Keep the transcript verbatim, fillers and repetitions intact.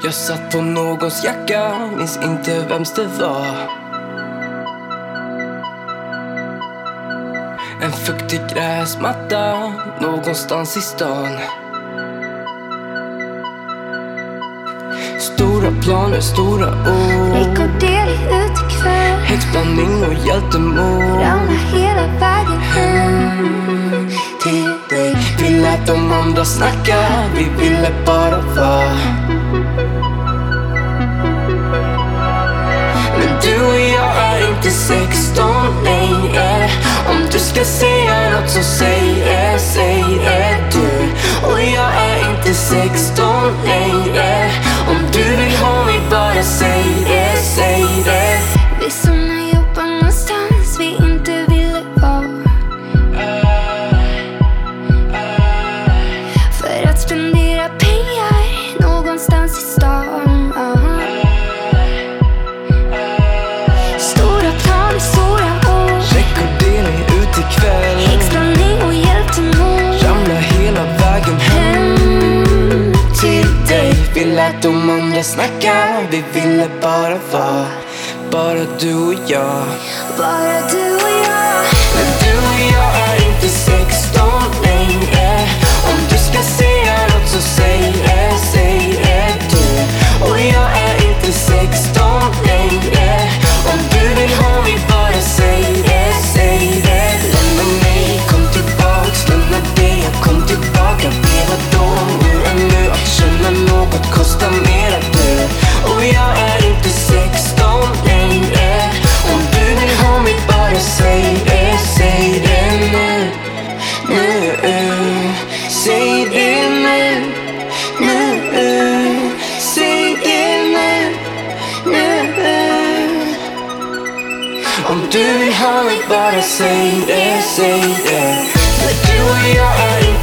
Jag satt på någons jacka, minns inte vems det var. En fuktig gräsmatta någonstans i stan. Stora planer, stora ord. Rekorderlig ut ikväll. Häxblandning och hjältemod. Ramlar hela vägen hem till dig. Vi lät de andra snacka, vi ville bara vara. Men du och jag är inte sexton längre. Om du ska säga något så säg det, säg det du. Och jag är inte sexton längre. Om du vill ha mig bara säg det, säg det. Vi somnar jobbar någonstans vi inte ville vara. För att spendera pengar någonstans i stan. Stora planer, stora ord. Rekorderlig ut ikväll. Häxblandning och hjältemod. Ramlar hela vägen hem till dig. Vi lät de andra snacka, vi ville bara vara. Bara du och jag. Bara du och jag. Men du och jag är inte sexton längre. Om du ska säga något så säg det, säg det du. Och jag är inte sexton längre. Om du vill ha mig bara säg det, säg det. Lämna mig, kom tillbaks, lämna dig, jag kom tillbaka. Leva då, nu är nu, att känna något kostar mera du. Och jag är inte sexton längre. Om du vill ha mig bara säg det, säg det nu. Nu, säg det nu. Nu, säg det nu. Nu. Om du vill ha mig bara säg det, säg det. För du och jag är